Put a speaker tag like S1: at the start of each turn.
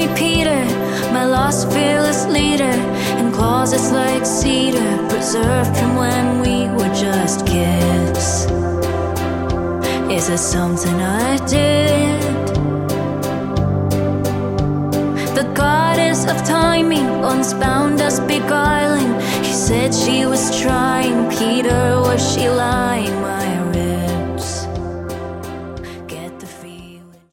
S1: me Peter, my lost fearless leader, in closets like cedar, preserved from when we were just kids. Is it something I did? The goddess of timing once bound us beguiling. She said she was trying. Peter, was she lying? My